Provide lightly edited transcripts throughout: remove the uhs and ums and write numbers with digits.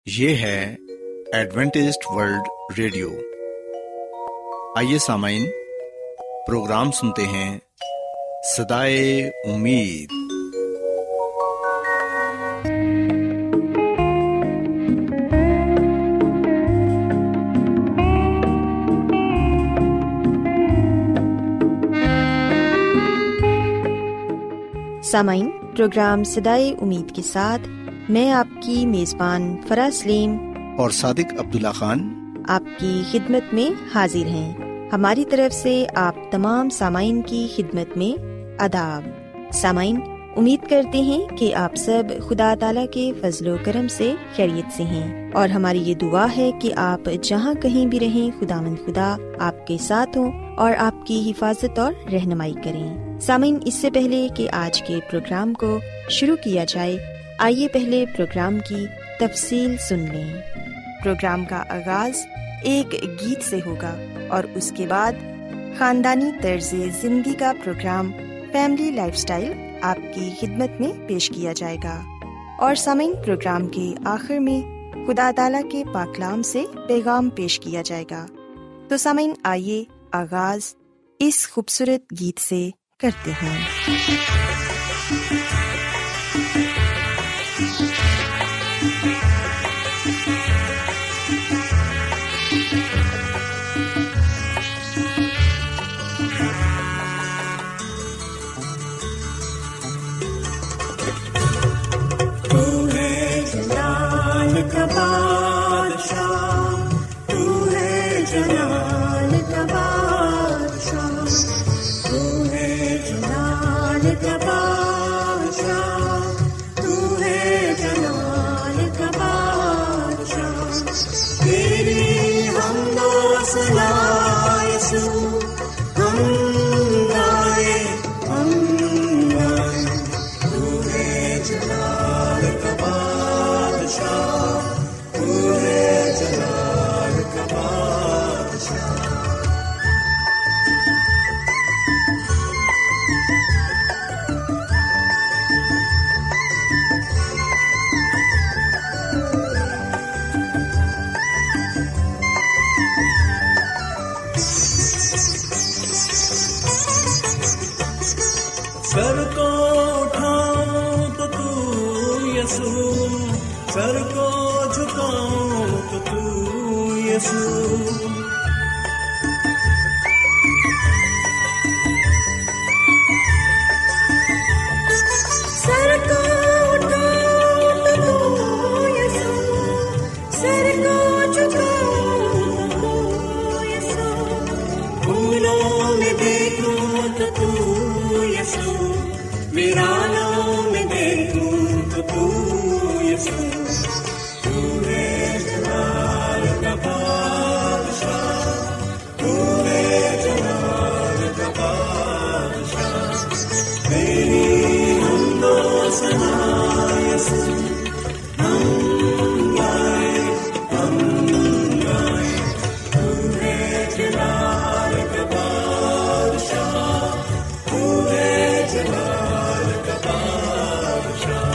یہ ہے Adventist world radio. آئیے سامعین، پروگرام سنتے ہیں صدائے امید۔ سامعین، پروگرام صدائے امید کے ساتھ میں آپ کی میزبان فرا سلیم اور صادق عبداللہ خان آپ کی خدمت میں حاضر ہیں۔ ہماری طرف سے آپ تمام سامعین کی خدمت میں آداب۔ سامعین، امید کرتے ہیں کہ آپ سب خدا تعالیٰ کے فضل و کرم سے خیریت سے ہیں، اور ہماری یہ دعا ہے کہ آپ جہاں کہیں بھی رہیں، خداوند خدا آپ کے ساتھ ہوں اور آپ کی حفاظت اور رہنمائی کریں۔ سامعین، اس سے پہلے کہ آج کے پروگرام کو شروع کیا جائے، آئیے پہلے پروگرام کی تفصیل سن لیں۔ پروگرام کا آغاز ایک گیت سے ہوگا اور اس کے بعد خاندانی طرز زندگی کا پروگرام فیملی لائف سٹائل آپ کی خدمت میں پیش کیا جائے گا، اور سامعین، پروگرام کے آخر میں خدا تعالیٰ کے پاک کلام سے پیغام پیش کیا جائے گا۔ تو سامعین، آئیے آغاز اس خوبصورت گیت سے کرتے ہیں۔ کا بادشاہ تو ہے، جلال کا بادشاہ تو ہے، جلال کا بادشاہ تو ہے، جلال کا بادشاہ۔ تیری حمد و ثنا یسوع ہم گائے، ہم گائے، تو ہے جلال کا بادشاہ، تو ہے جلال کا بادشاہ۔ سر کو اٹھاؤں تو تو یسوع، سر کو جھکاؤں تو تو یسوع، سر کو اٹھاؤں تو تو یسوع، سر کو جھکاؤں تو تو یسوع، پھولوں میں دیکھوں تو تو یسوع، ویرانوں میں دیکھوں تو تو یسوع، تو ہے جلال کا بادشاہ، تو ہے جلال کا بادشاہ۔ تیری حمد و ثنا یسوع ہم گائے، ہم گائے، تو ہے جلال کا بادشاہ، تو ہے جلال کا بادشاہ۔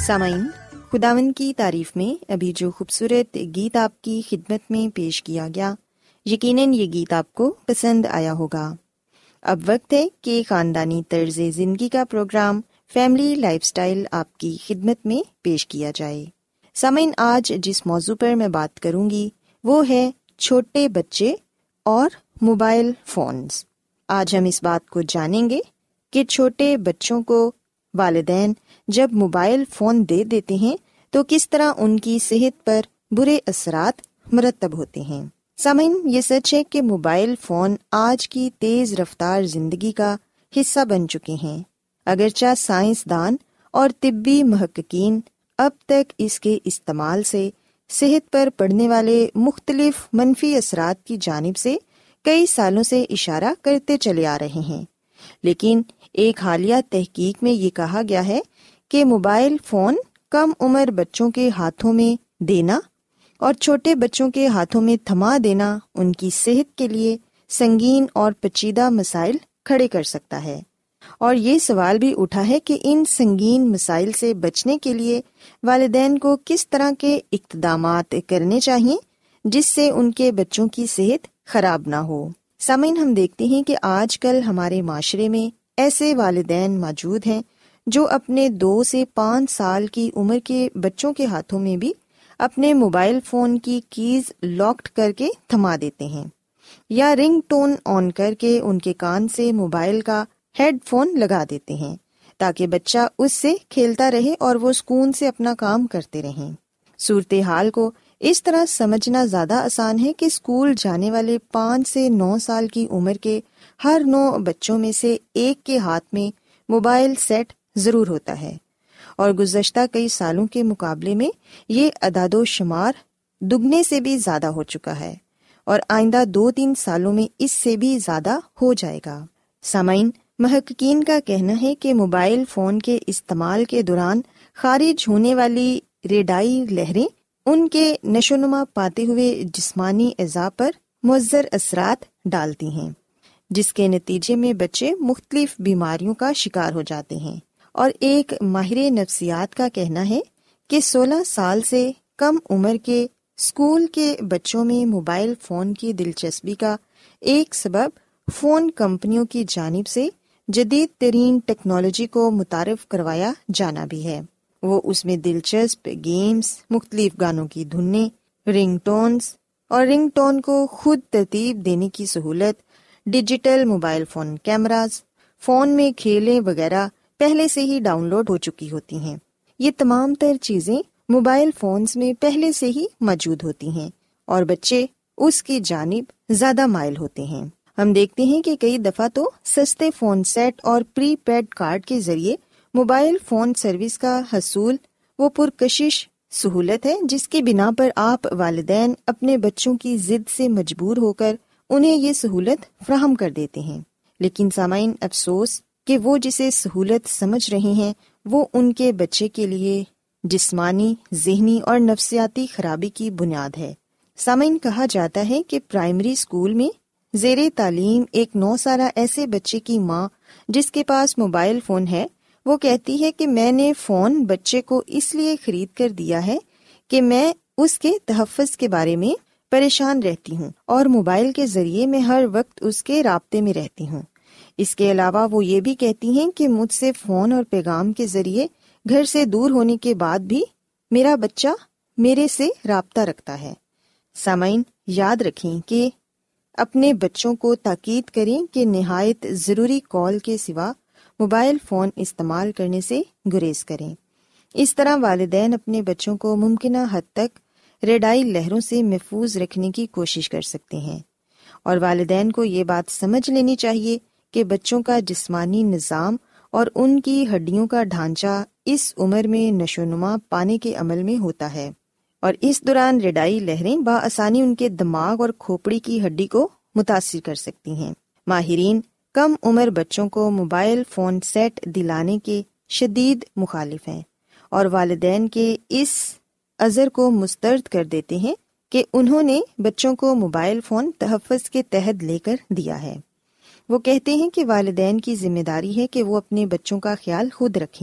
سامعین، خداوند کی تعریف میں ابھی جو خوبصورت گیت آپ کی خدمت میں پیش کیا گیا، یقیناً یہ گیت آپ کو پسند آیا ہوگا۔ اب وقت ہے کہ خاندانی طرز زندگی کا پروگرام فیملی لائف سٹائل آپ کی خدمت میں پیش کیا جائے۔ سامعین، آج جس موضوع پر میں بات کروں گی وہ ہے چھوٹے بچے اور موبائل فونز۔ آج ہم اس بات کو جانیں گے کہ چھوٹے بچوں کو والدین جب موبائل فون دے دیتے ہیں تو کس طرح ان کی صحت پر برے اثرات مرتب ہوتے ہیں۔ سامعین، یہ سچ ہے کہ موبائل فون آج کی تیز رفتار زندگی کا حصہ بن چکے ہیں۔ اگرچہ سائنسدان اور طبی محققین اب تک اس کے استعمال سے صحت پر پڑنے والے مختلف منفی اثرات کی جانب سے کئی سالوں سے اشارہ کرتے چلے آ رہے ہیں، لیکن ایک حالیہ تحقیق میں یہ کہا گیا ہے کہ موبائل فون کم عمر بچوں کے ہاتھوں میں دینا اور چھوٹے بچوں کے ہاتھوں میں تھما دینا ان کی صحت کے لیے سنگین اور پیچیدہ مسائل کھڑے کر سکتا ہے۔ اور یہ سوال بھی اٹھا ہے کہ ان سنگین مسائل سے بچنے کے لیے والدین کو کس طرح کے اقدامات کرنے چاہیے جس سے ان کے بچوں کی صحت خراب نہ ہو۔ سامعین، ہم دیکھتے ہیں کہ آج کل ہمارے معاشرے میں ایسے والدین موجود ہیں جو اپنے 2 سے 5 سال کی عمر کے بچوں کے ہاتھوں میں بھی اپنے موبائل فون کی کیز لاکڈ کر کے تھما دیتے ہیں یا رنگ ٹون آن کر کے ان کے کان سے موبائل کا ہیڈ فون لگا دیتے ہیں تاکہ بچہ اس سے کھیلتا رہے اور وہ سکون سے اپنا کام کرتے رہیں۔ صورتحال کو اس طرح سمجھنا زیادہ آسان ہے کہ اسکول جانے والے 5 سے 9 سال کی عمر کے ہر 9 بچوں میں سے ایک کے ہاتھ میں موبائل سیٹ ضرور ہوتا ہے، اور گزشتہ کئی سالوں کے مقابلے میں یہ اعداد و شمار دگنے سے بھی زیادہ ہو چکا ہے اور آئندہ 2-3 سالوں میں اس سے بھی زیادہ ہو جائے گا۔ سامعین، محققین کا کہنا ہے کہ موبائل فون کے استعمال کے دوران خارج ہونے والی ریڈائی لہریں ان کے نشوونما پاتے ہوئے جسمانی اعضاء پر مضر اثرات ڈالتی ہیں، جس کے نتیجے میں بچے مختلف بیماریوں کا شکار ہو جاتے ہیں۔ اور ایک ماہر نفسیات کا کہنا ہے کہ 16 سال سے کم عمر کے اسکول کے بچوں میں موبائل فون کی دلچسپی کا ایک سبب فون کمپنیوں کی جانب سے جدید ترین ٹیکنالوجی کو متعارف کروایا جانا بھی ہے۔ وہ اس میں دلچسپ گیمز، مختلف گانوں کی دھنیں، رنگ ٹونز اور رنگ ٹون کو خود ترتیب دینے کی سہولت، digital mobile phone cameras, phone میں کھیلیں وغیرہ پہلے سے ہی ڈاؤن لوڈ ہو چکی ہوتی ہیں۔ یہ تمام تر چیزیں موبائل فونز میں پہلے سے ہی موجود ہوتی ہیں اور بچے اس کی جانب زیادہ مائل ہوتے ہیں۔ ہم دیکھتے ہیں کہ کئی دفعہ تو سستے فون سیٹ اور پری پیڈ کارڈ کے ذریعے موبائل فون سروس کا حصول وہ پرکشش سہولت ہے جس کی بنا پر آپ والدین اپنے بچوں کی ضد سے مجبور ہو کر انہیں یہ سہولت فراہم کر دیتے ہیں۔ لیکن سامعین، افسوس کہ وہ جسے سہولت سمجھ رہے ہیں وہ ان کے بچے کے لیے جسمانی، ذہنی اور نفسیاتی خرابی کی بنیاد ہے۔ سامعین، کہا جاتا ہے کہ پرائمری اسکول میں زیر تعلیم ایک 9 سالہ ایسے بچے کی ماں جس کے پاس موبائل فون ہے، وہ کہتی ہے کہ میں نے فون بچے کو اس لیے خرید کر دیا ہے کہ میں اس کے تحفظ کے بارے میں پریشان رہتی ہوں اور موبائل کے ذریعے میں ہر وقت اس کے رابطے میں رہتی ہوں۔ اس کے علاوہ وہ یہ بھی کہتی ہیں کہ مجھ سے فون اور پیغام کے ذریعے گھر سے دور ہونے کے بعد بھی میرا بچہ میرے سے رابطہ رکھتا ہے۔ سامعین، یاد رکھیں کہ اپنے بچوں کو تاکید کریں کہ نہایت ضروری کال کے سوا موبائل فون استعمال کرنے سے گریز کریں۔ اس طرح والدین اپنے بچوں کو ممکنہ حد تک ریڈائی لہروں سے محفوظ رکھنے کی کوشش کر سکتے ہیں، اور والدین کو یہ بات سمجھ لینی چاہیے کہ بچوں کا جسمانی نظام اور ان کی ہڈیوں کا ڈھانچہ اس عمر میں نشوونما پانے کے عمل میں ہوتا ہے، اور اس دوران ریڈائی لہریں بآسانی ان کے دماغ اور کھوپڑی کی ہڈی کو متاثر کر سکتی ہیں۔ ماہرین کم عمر بچوں کو موبائل فون سیٹ دلانے کے شدید مخالف ہیں اور والدین کے اس عذر کو مسترد کر دیتے ہیں کہ انہوں نے بچوں کو موبائل فون تحفظ کے تحت لے کر دیا ہے۔ وہ کہتے ہیں کہ والدین کی ذمہ داری ہے کہ وہ اپنے بچوں کا خیال خود رکھیں،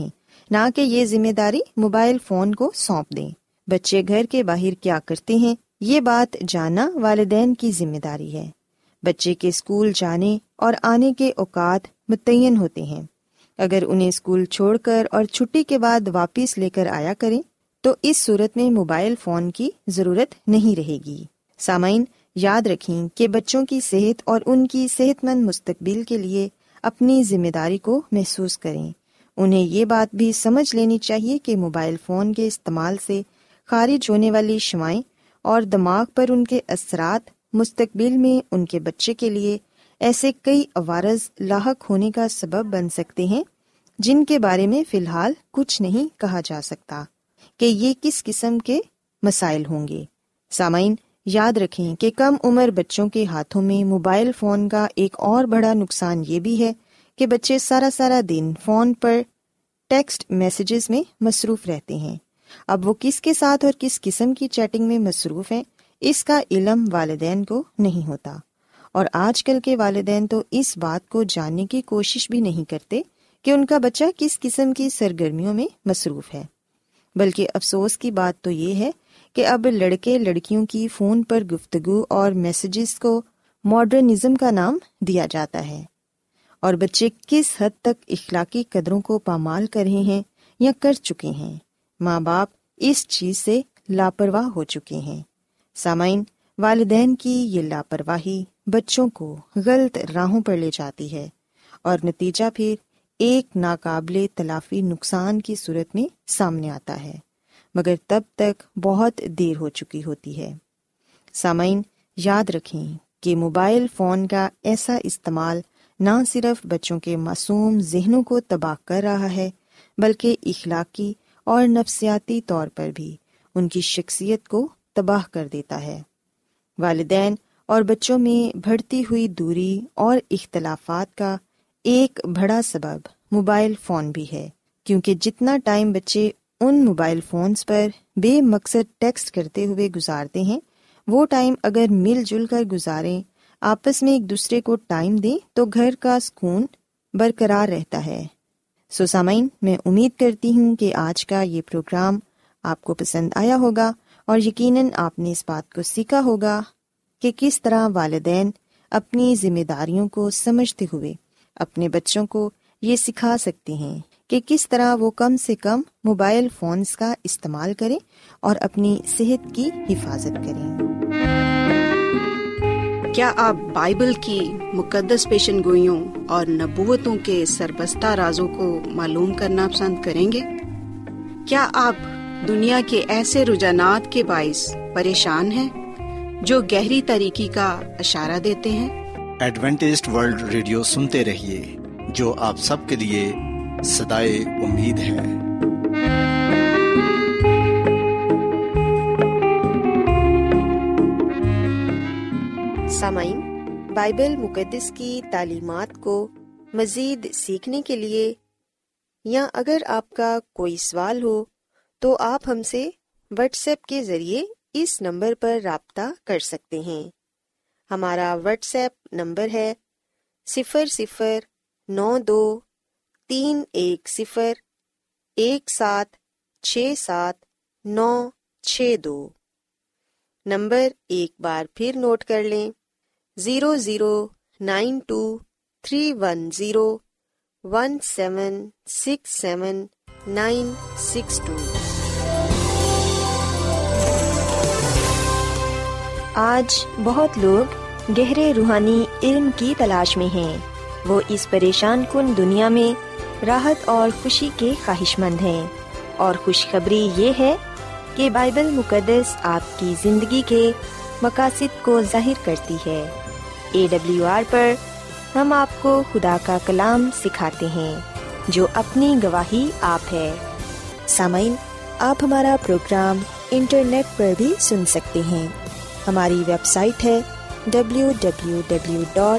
نہ کہ یہ ذمہ داری موبائل فون کو سونپ دیں۔ بچے گھر کے باہر کیا کرتے ہیں یہ بات جاننا والدین کی ذمہ داری ہے۔ بچے کے اسکول جانے اور آنے کے اوقات متعین ہوتے ہیں۔ اگر انہیں اسکول چھوڑ کر اور چھٹی کے بعد واپس لے کر آیا کریں تو اس صورت میں موبائل فون کی ضرورت نہیں رہے گی۔ سامعین، یاد رکھیں کہ بچوں کی صحت اور ان کی صحت مند مستقبل کے لیے اپنی ذمہ داری کو محسوس کریں۔ انہیں یہ بات بھی سمجھ لینی چاہیے کہ موبائل فون کے استعمال سے خارج ہونے والی شعاعیں اور دماغ پر ان کے اثرات مستقبل میں ان کے بچے کے لیے ایسے کئی عوارض لاحق ہونے کا سبب بن سکتے ہیں جن کے بارے میں فی الحال کچھ نہیں کہا جا سکتا کہ یہ کس قسم کے مسائل ہوں گے۔ سامعین، یاد رکھیں کہ کم عمر بچوں کے ہاتھوں میں موبائل فون کا ایک اور بڑا نقصان یہ بھی ہے کہ بچے سارا دن فون پر ٹیکسٹ میسیجز میں مصروف رہتے ہیں۔ اب وہ کس کے ساتھ اور کس قسم کی چیٹنگ میں مصروف ہیں اس کا علم والدین کو نہیں ہوتا، اور آج کل کے والدین تو اس بات کو جاننے کی کوشش بھی نہیں کرتے کہ ان کا بچہ کس قسم کی سرگرمیوں میں مصروف ہے۔ بلکہ افسوس کی بات تو یہ ہے کہ اب لڑکے لڑکیوں کی فون پر گفتگو اور میسیجز کو ماڈرنزم کا نام دیا جاتا ہے، اور بچے کس حد تک اخلاقی قدروں کو پامال کر رہے ہیں یا کر چکے ہیں، ماں باپ اس چیز سے لاپرواہ ہو چکے ہیں۔ سامعین، والدین کی یہ لاپرواہی بچوں کو غلط راہوں پر لے جاتی ہے، اور نتیجہ پھر ایک ناقابل تلافی نقصان کی صورت میں سامنے آتا ہے، مگر تب تک بہت دیر ہو چکی ہوتی ہے۔ سامعین، یاد رکھیں کہ موبائل فون کا ایسا استعمال نہ صرف بچوں کے معصوم ذہنوں کو تباہ کر رہا ہے بلکہ اخلاقی اور نفسیاتی طور پر بھی ان کی شخصیت کو تباہ کر دیتا ہے۔ والدین اور بچوں میں بڑھتی ہوئی دوری اور اختلافات کا ایک بڑا سبب موبائل فون بھی ہے، کیونکہ جتنا ٹائم بچے ان موبائل فونز پر بے مقصد ٹیکسٹ کرتے ہوئے گزارتے ہیں، وہ ٹائم اگر مل جل کر گزاریں، آپس میں ایک دوسرے کو ٹائم دیں تو گھر کا سکون برقرار رہتا ہے۔ سامعین، میں امید کرتی ہوں کہ آج کا یہ پروگرام آپ کو پسند آیا ہوگا، اور یقیناً آپ نے اس بات کو سیکھا ہوگا کہ کس طرح والدین اپنی ذمہ داریوں کو سمجھتے ہوئے اپنے بچوں کو یہ سکھا سکتے ہیں کہ کس طرح وہ کم سے کم موبائل فونز کا استعمال کریں اور اپنی صحت کی حفاظت کریں۔ کیا آپ بائبل کی مقدس پیشن گوئیوں اور نبوتوں کے سربستہ رازوں کو معلوم کرنا پسند کریں گے؟ کیا آپ دنیا کے ایسے رجحانات کے باعث پریشان ہیں جو گہری تاریکی کا اشارہ دیتے ہیں؟ ایڈوینٹسٹ ورلڈ ریڈیو سنتے رہیے، جو آپ سب کے لیے صدائے امید ہے۔ سامعین، بائبل مقدس کی تعلیمات کو مزید سیکھنے کے لیے یا اگر آپ کا کوئی سوال ہو تو آپ ہم سے واٹس ایپ کے ذریعے اس نمبر پر رابطہ کر سکتے ہیں۔ ہمارا واٹس ایپ نمبر ہے 00923110676792 نمبر ایک بار پھر نوٹ کر لیں، 009231767962۔ آج بہت لوگ گہرے روحانی علم کی تلاش میں ہیں۔ وہ اس پریشان کن دنیا میں راحت اور خوشی کے خواہش مند ہیں، اور خوشخبری یہ ہے کہ بائبل مقدس آپ کی زندگی کے مقاصد کو ظاہر کرتی ہے۔ AWR پر ہم آپ کو خدا کا کلام سکھاتے ہیں جو اپنی گواہی آپ ہے۔ سامعین، آپ ہمارا پروگرام انٹرنیٹ پر بھی سن سکتے ہیں۔ ہماری ویب سائٹ ہے www.awr.org۔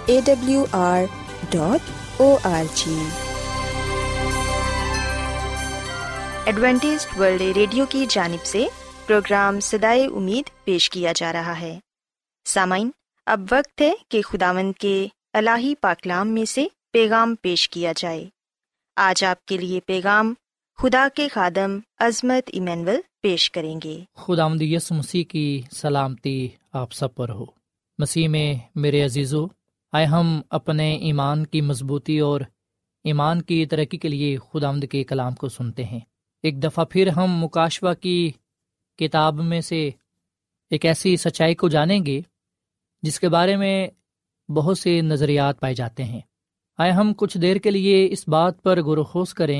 ایڈوینٹسٹ ورلڈ ریڈیو کی جانب سے پروگرام صدائے امید پیش کیا جا رہا ہے۔ سامعین، اب وقت ہے کہ خداوند کے الہی پاکلام میں سے پیغام پیش کیا جائے۔ آج آپ کے لیے پیغام خدا کے خادم عظمت ایمینول پیش کریں گے۔ خداوند یسوع مسیح کی سلامتی آپ سب پر ہو۔ مسیح میں میرے عزیزو، آئے ہم اپنے ایمان کی مضبوطی اور ایمان کی ترقی کے لیے خداوند کے کلام کو سنتے ہیں۔ ایک دفعہ پھر ہم مکاشفہ کی کتاب میں سے ایک ایسی سچائی کو جانیں گے جس کے بارے میں بہت سے نظریات پائے جاتے ہیں۔ آئے ہم کچھ دیر کے لیے اس بات پر غور و خوض کریں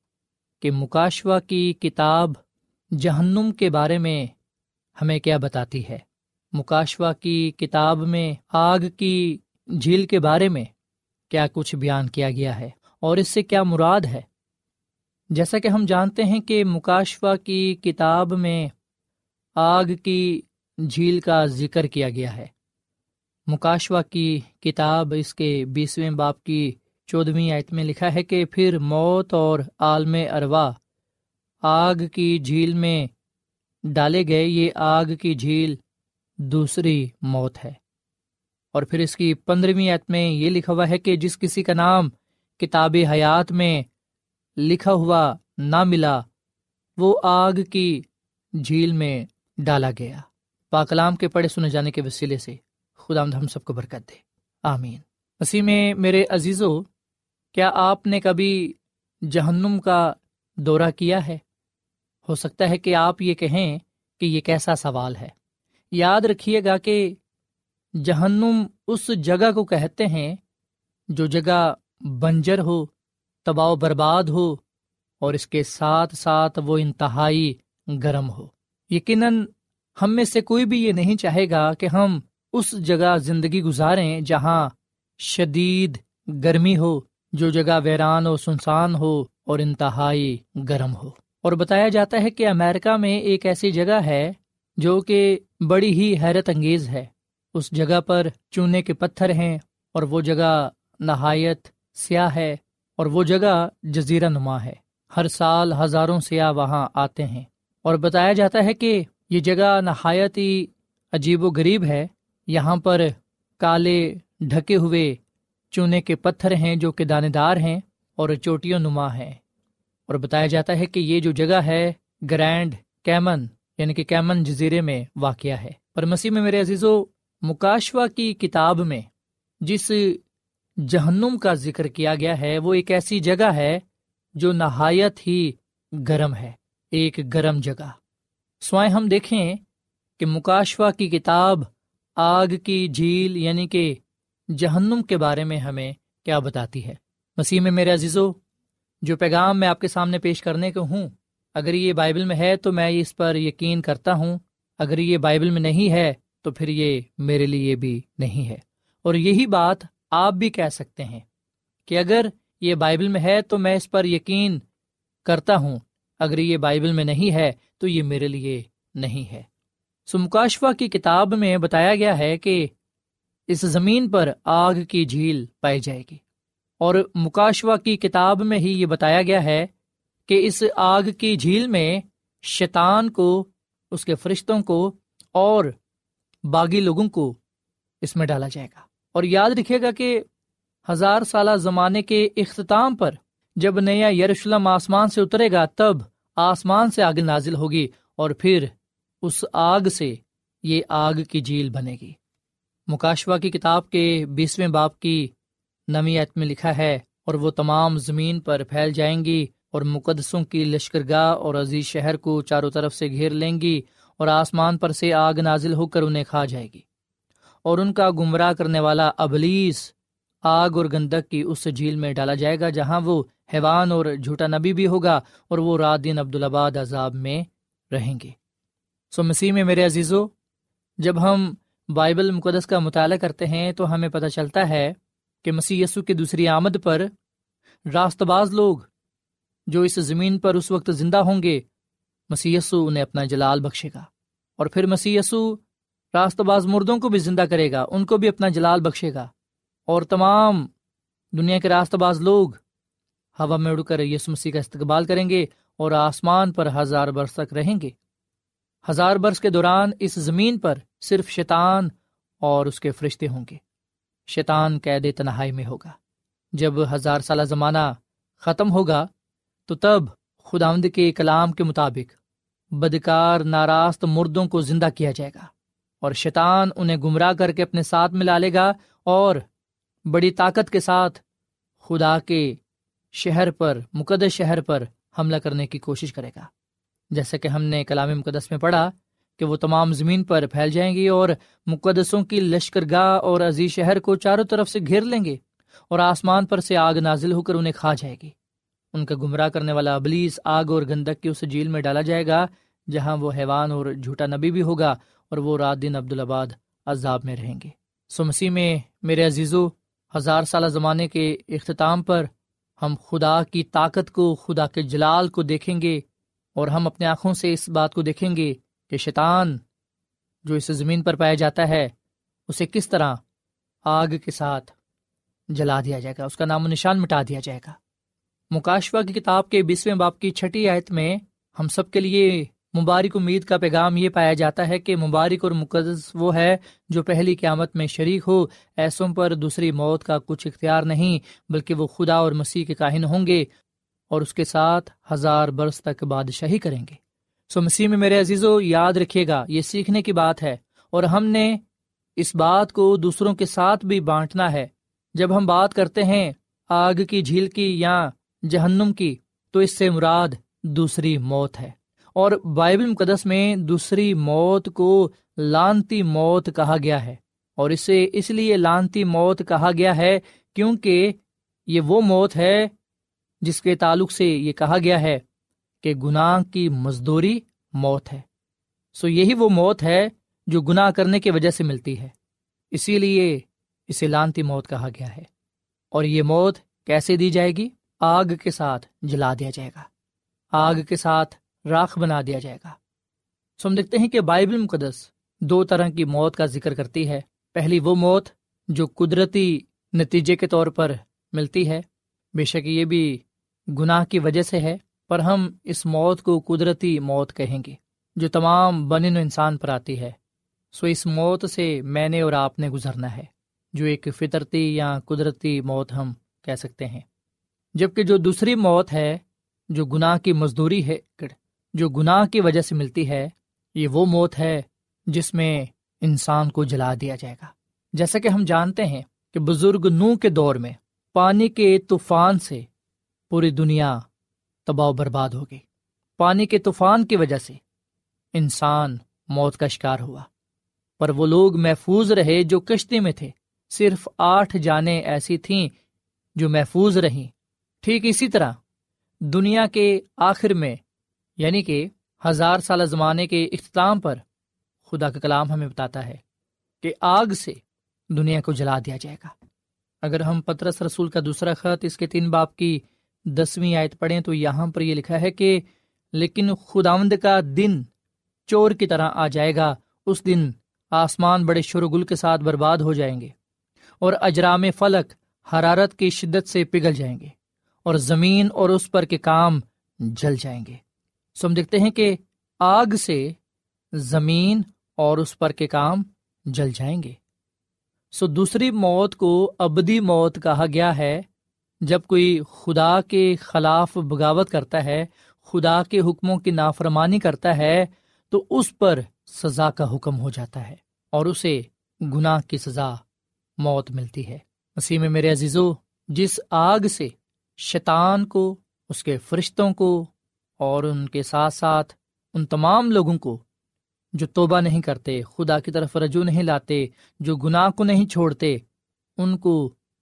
کہ مکاشفہ کی کتاب جہنم کے بارے میں ہمیں کیا بتاتی ہے۔ مکاشفہ کی کتاب میں آگ کی جھیل کے بارے میں کیا کچھ بیان کیا گیا ہے اور اس سے کیا مراد ہے۔ جیسا کہ ہم جانتے ہیں کہ مکاشفہ کی کتاب میں آگ کی جھیل کا ذکر کیا گیا ہے۔ مکاشفہ کی کتاب اس کے 20ویں باب کی 14ویں آیت میں لکھا ہے کہ پھر موت اور عالم ارواح آگ کی جھیل میں ڈالے گئے۔ یہ آگ کی جھیل دوسری موت ہے۔ اور پھر اس کی 15ویں آیت میں یہ لکھا ہوا ہے کہ جس کسی کا نام کتاب حیات میں لکھا ہوا نہ ملا وہ آگ کی جھیل میں ڈالا گیا۔ پاک کلام کے پڑھے سنے جانے کے وسیلے سے خداوند ہم سب کو برکت دے، آمین۔ مسیح میں میرے عزیزو، کیا آپ نے کبھی جہنم کا دورہ کیا ہے؟ ہو سکتا ہے کہ آپ یہ کہیں کہ یہ کیسا سوال ہے۔ یاد رکھیے گا کہ جہنم اس جگہ کو کہتے ہیں جو جگہ بنجر ہو، تباہ و برباد ہو، اور اس کے ساتھ ساتھ وہ انتہائی گرم ہو۔ یقیناً ہم میں سے کوئی بھی یہ نہیں چاہے گا کہ ہم اس جگہ زندگی گزاریں جہاں شدید گرمی ہو، جو جگہ ویران و سنسان ہو اور انتہائی گرم ہو۔ اور بتایا جاتا ہے کہ امریکہ میں ایک ایسی جگہ ہے جو کہ بڑی ہی حیرت انگیز ہے۔ اس جگہ پر چونے کے پتھر ہیں اور وہ جگہ نہایت سیاہ ہے اور وہ جگہ جزیرہ نما ہے۔ ہر سال ہزاروں سیاح وہاں آتے ہیں اور بتایا جاتا ہے کہ یہ جگہ نہایت ہی عجیب و غریب ہے۔ یہاں پر کالے ڈھکے ہوئے چونے کے پتھر ہیں جو کہ دانے دار ہیں اور چوٹیوں نما ہیں۔ اور بتایا جاتا ہے کہ یہ جو جگہ ہے گرینڈ کیمن یعنی کہ کیمن جزیرے میں واقع ہے۔ پر مسیح میں میرے عزیزو، مکاشفہ کی کتاب میں جس جہنم کا ذکر کیا گیا ہے وہ ایک ایسی جگہ ہے جو نہایت ہی گرم ہے، ایک گرم جگہ۔ سوائے ہم دیکھیں کہ مکاشفہ کی کتاب آگ کی جھیل یعنی کہ جہنم کے بارے میں ہمیں کیا بتاتی ہے۔ مسیح میں میرے عزیزو، جو پیغام میں آپ کے سامنے پیش کرنے کو ہوں، اگر یہ بائبل میں ہے تو میں اس پر یقین کرتا ہوں، اگر یہ بائبل میں نہیں ہے تو پھر یہ میرے لیے بھی نہیں ہے۔ اور یہی بات آپ بھی کہہ سکتے ہیں کہ اگر یہ بائبل میں ہے تو میں اس پر یقین کرتا ہوں، اگر یہ بائبل میں نہیں ہے تو یہ میرے لیے نہیں ہے۔ مکاشفہ کی کتاب میں بتایا گیا ہے کہ اس زمین پر آگ کی جھیل پائی جائے گی، اور مکاشفہ کی کتاب میں ہی یہ بتایا گیا ہے کہ اس آگ کی جھیل میں شیطان کو، اس کے فرشتوں کو اور باغی لوگوں کو اس میں ڈالا جائے گا۔ اور یاد رکھیے گا کہ 1000 سالہ زمانے کے اختتام پر جب نیا یروشلم آسمان سے اترے گا تب آسمان سے آگ نازل ہوگی اور پھر اس آگ سے یہ آگ کی جھیل بنے گی۔ مکاشفہ کی کتاب کے 20ویں باب کی 9ویں آیت میں لکھا ہے، اور وہ تمام زمین پر پھیل جائیں گی اور مقدسوں کی لشکرگاہ اور عزیز شہر کو چاروں طرف سے گھیر لیں گی، اور آسمان پر سے آگ نازل ہو کر انہیں کھا جائے گی، اور ان کا گمراہ کرنے والا ابلیس آگ اور گندک کی اس جھیل میں ڈالا جائے گا جہاں وہ حیوان اور جھوٹا نبی بھی ہوگا، اور وہ رات دن عبدالآباد عذاب میں رہیں گے۔ مسیح میں میرے عزیزو، جب ہم بائبل مقدس کا مطالعہ کرتے ہیں تو ہمیں پتہ چلتا ہے کہ مسیح یسوع کی دوسری آمد پر راست باز لوگ جو اس زمین پر اس وقت زندہ ہوں گے، مسیح یسوع انہیں اپنا جلال بخشے گا، اور پھر مسیح یسوع راست باز مردوں کو بھی زندہ کرے گا، ان کو بھی اپنا جلال بخشے گا، اور تمام دنیا کے راست باز لوگ ہوا میں اڑ کر یسوع مسیح کا استقبال کریں گے اور آسمان پر 1000 برس تک رہیں گے۔ 1000 برس کے دوران اس زمین پر صرف شیطان اور اس کے فرشتے ہوں گے۔ شیطان قید تنہائی میں ہوگا۔ جب 1000 سالہ زمانہ ختم ہوگا تو تب خداوند کے کلام کے مطابق بدکار ناراست مردوں کو زندہ کیا جائے گا، اور شیطان انہیں گمراہ کر کے اپنے ساتھ ملا لے گا اور بڑی طاقت کے ساتھ خدا کے شہر پر، مقدس شہر پر حملہ کرنے کی کوشش کرے گا۔ جیسا کہ ہم نے کلام مقدس میں پڑھا کہ وہ تمام زمین پر پھیل جائیں گی اور مقدسوں کی لشکرگاہ اور عزیز شہر کو چاروں طرف سے گھیر لیں گے، اور آسمان پر سے آگ نازل ہو کر انہیں کھا جائے گی۔ ان کا گمراہ کرنے والا ابلیس آگ اور گندک کی اس جھیل میں ڈالا جائے گا جہاں وہ حیوان اور جھوٹا نبی بھی ہوگا، اور وہ رات دن عبدالآباد عذاب میں رہیں گے۔ سو مسیح میں میرے عزیزو، 1000 سالہ زمانے کے اختتام پر ہم خدا کی طاقت کو، خدا کے جلال کو دیکھیں گے، اور ہم اپنے آنکھوں سے اس بات کو دیکھیں گے کہ شیطان جو اس زمین پر پایا جاتا ہے اسے کس طرح آگ کے ساتھ جلا دیا جائے گا، اس کا نام و نشان مٹا دیا جائے گا۔ مکاشفہ کی کتاب کے 20ویں باب کی 6 آیت میں ہم سب کے لیے مبارک امید کا پیغام یہ پایا جاتا ہے کہ مبارک اور مقدس وہ ہے جو پہلی قیامت میں شریک ہو، ایسوں پر دوسری موت کا کچھ اختیار نہیں، بلکہ وہ خدا اور مسیح کے کاہن ہوں گے اور اس کے ساتھ 1000 برس تک بادشاہی کریں گے۔ سو مسیح میں میرے عزیزو، یاد رکھیے گا یہ سیکھنے کی بات ہے، اور ہم نے اس بات کو دوسروں کے ساتھ بھی بانٹنا ہے۔ جب ہم بات کرتے ہیں آگ کی جھیل کی یا جہنم کی، تو اس سے مراد دوسری موت ہے، اور بائبل مقدس میں دوسری موت کو لعنتی موت کہا گیا ہے، اور اسے اس لیے لعنتی موت کہا گیا ہے کیونکہ یہ وہ موت ہے جس کے تعلق سے یہ کہا گیا ہے کہ گناہ کی مزدوری موت ہے۔ سو یہی وہ موت ہے جو گناہ کرنے کی وجہ سے ملتی ہے، اسی لیے اسے لعنتی موت کہا گیا ہے۔ اور یہ موت کیسے دی جائے گی؟ آگ کے ساتھ جلا دیا جائے گا، آگ کے ساتھ راکھ بنا دیا جائے گا۔ سو ہم دیکھتے ہیں کہ بائبل مقدس 2 طرح کی موت کا ذکر کرتی ہے۔ پہلی وہ موت جو قدرتی نتیجے کے طور پر ملتی ہے، بے شک یہ بھی گناہ کی وجہ سے ہے، پر ہم اس موت کو قدرتی موت کہیں گے جو تمام بنی نوع انسان پر آتی ہے۔ سو اس موت سے میں نے اور آپ نے گزرنا ہے، جو ایک فطرتی یا قدرتی موت ہم کہہ سکتے ہیں۔ جبکہ جو دوسری موت ہے جو گناہ کی مزدوری ہے، جو گناہ کی وجہ سے ملتی ہے، یہ وہ موت ہے جس میں انسان کو جلا دیا جائے گا۔ جیسا کہ ہم جانتے ہیں کہ بزرگ نوح کے دور میں پانی کے طوفان سے پوری دنیا تباہ و برباد ہو گئی۔ پانی کے طوفان کی وجہ سے انسان موت کا شکار ہوا، پر وہ لوگ محفوظ رہے جو کشتی میں تھے۔ صرف 8 جانیں ایسی تھیں جو محفوظ رہیں۔ ٹھیک اسی طرح دنیا کے آخر میں، یعنی کہ 1000 سالہ زمانے کے اختتام پر، خدا کا کلام ہمیں بتاتا ہے کہ آگ سے دنیا کو جلا دیا جائے گا۔ اگر ہم پطرس رسول کا دوسرا خط اس کے 3 باب کی 10ویں آیت پڑھیں تو یہاں پر یہ لکھا ہے کہ لیکن خداوند کا دن چور کی طرح آ جائے گا، اس دن آسمان بڑے شور و گل کے ساتھ برباد ہو جائیں گے، اور اجرام فلک حرارت کی شدت سے پگھل جائیں گے، اور زمین اور اس پر کے کام جل جائیں گے۔ سو ہم دیکھتے ہیں کہ آگ سے زمین اور اس پر کے کام جل جائیں گے۔ سو دوسری موت کو ابدی موت کہا گیا ہے۔ جب کوئی خدا کے خلاف بغاوت کرتا ہے، خدا کے حکموں کی نافرمانی کرتا ہے، تو اس پر سزا کا حکم ہو جاتا ہے اور اسے گناہ کی سزا موت ملتی ہے۔ مسیح میں میرے عزیزو، جس آگ سے شیطان کو، اس کے فرشتوں کو اور ان کے ساتھ ساتھ ان تمام لوگوں کو جو توبہ نہیں کرتے، خدا کی طرف رجوع نہیں لاتے، جو گناہ کو نہیں چھوڑتے، ان کو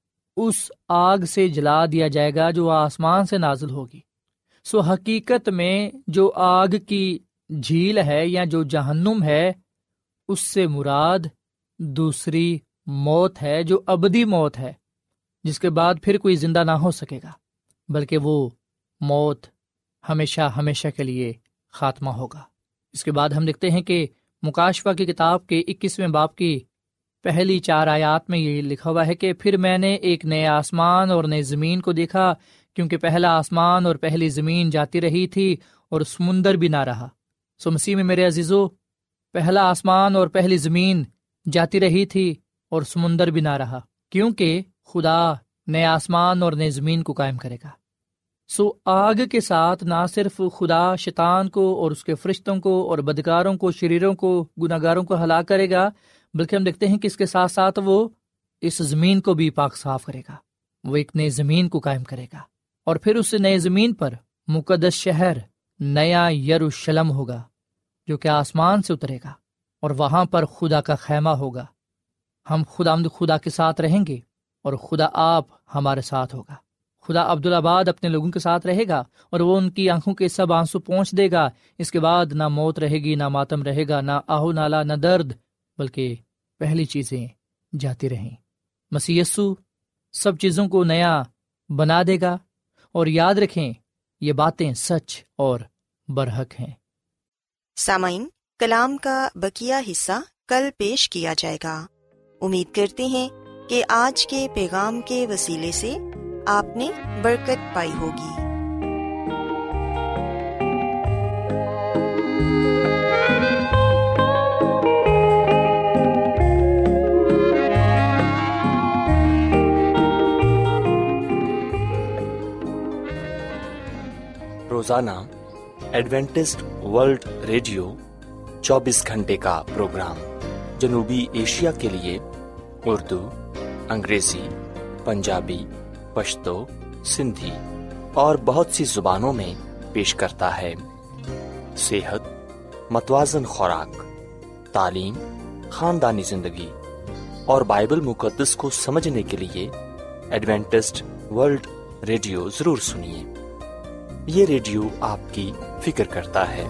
اس آگ سے جلا دیا جائے گا جو آسمان سے نازل ہوگی۔ سو حقیقت میں جو آگ کی جھیل ہے یا جو جہنم ہے، اس سے مراد دوسری موت ہے جو ابدی موت ہے، جس کے بعد پھر کوئی زندہ نہ ہو سکے گا، بلکہ وہ موت ہمیشہ ہمیشہ کے لیے خاتمہ ہوگا۔ اس کے بعد ہم دیکھتے ہیں کہ مکاشفہ کی کتاب کے 21ویں باب کی پہلی 4 آیات میں یہ لکھا ہوا ہے کہ پھر میں نے ایک نئے آسمان اور نئی زمین کو دیکھا، کیونکہ پہلا آسمان اور پہلی زمین جاتی رہی تھی اور سمندر بھی نہ رہا۔ سو مسیح میں میرے عزیزو، پہلا آسمان اور پہلی زمین جاتی رہی تھی اور سمندر بھی نہ رہا، کیونکہ خدا نئے آسمان اور نئی زمین کو قائم کرے گا۔ آگ کے ساتھ نہ صرف خدا شیطان کو اور اس کے فرشتوں کو اور بدکاروں کو، شریروں کو، گناہگاروں کو ہلاک کرے گا، بلکہ ہم دیکھتے ہیں کہ اس کے ساتھ ساتھ وہ اس زمین کو بھی پاک صاف کرے گا۔ وہ ایک نئی زمین کو قائم کرے گا، اور پھر اس نئے زمین پر مقدس شہر نیا یروشلم ہوگا جو کہ آسمان سے اترے گا، اور وہاں پر خدا کا خیمہ ہوگا۔ ہم خدا کے ساتھ رہیں گے اور خدا آپ ہمارے ساتھ ہوگا۔ خدا عبدالآباد اپنے لوگوں کے ساتھ رہے گا، اور وہ ان کی آنکھوں کے سب آنسو پونچھ دے گا۔ اس کے بعد نہ موت رہے گی، نہ ماتم رہے گا، نہ آہو نالا، نہ درد، بلکہ پہلی چیزیں جاتی رہیں۔ مسیح یسوع سب چیزوں کو نیا بنا دے گا، اور یاد رکھیں یہ باتیں سچ اور برحق ہیں۔ سامعین، کلام کا بقیہ حصہ کل پیش کیا جائے گا۔ امید کرتے ہیں کہ آج کے پیغام کے وسیلے سے آپ نے برکت پائی ہوگی۔ روزانہ ایڈوینٹسٹ ورلڈ ریڈیو 24 گھنٹے کا پروگرام جنوبی ایشیا کے لیے اردو، انگریزی، پنجابی، پشتو، سندھی اور بہت سی زبانوں میں پیش کرتا ہے۔ صحت، متوازن خوراک، تعلیم، خاندانی زندگی اور بائبل مقدس کو سمجھنے کے لیے ایڈوینٹسٹ ورلڈ ریڈیو ضرور سنیے۔ یہ ریڈیو آپ کی فکر کرتا ہے۔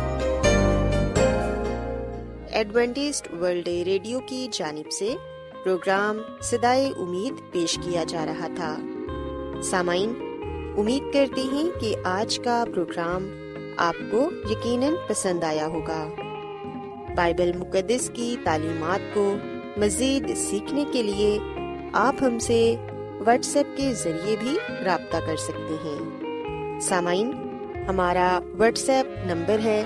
ایڈوینٹسٹ ورلڈ ریڈیو کی جانب سے پروگرام صدائے امید پیش کیا جا رہا تھا۔ سامعین، امید کرتے ہیں کہ آج کا پروگرام آپ کو یقیناً پسند آیا ہوگا۔ بائبل مقدس کی تعلیمات کو مزید سیکھنے کے لیے آپ ہم سے واٹس ایپ کے ذریعے بھی رابطہ کر سکتے ہیں۔ سامعین، ہمارا واٹس ایپ نمبر ہے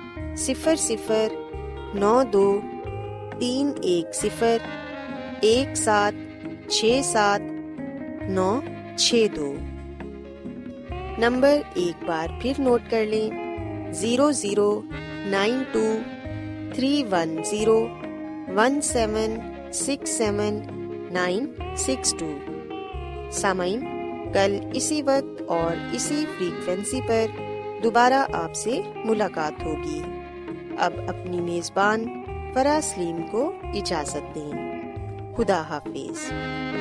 00923110176796 نمبر ایک بار پھر نوٹ کر لیں، 009231176796 سامعین، کل اسی وقت اور اسی فریکوینسی پر دوبارہ آپ سے ملاقات ہوگی۔ اب اپنی میزبان فرا سلیم کو اجازت دیں۔ خدا حافظ۔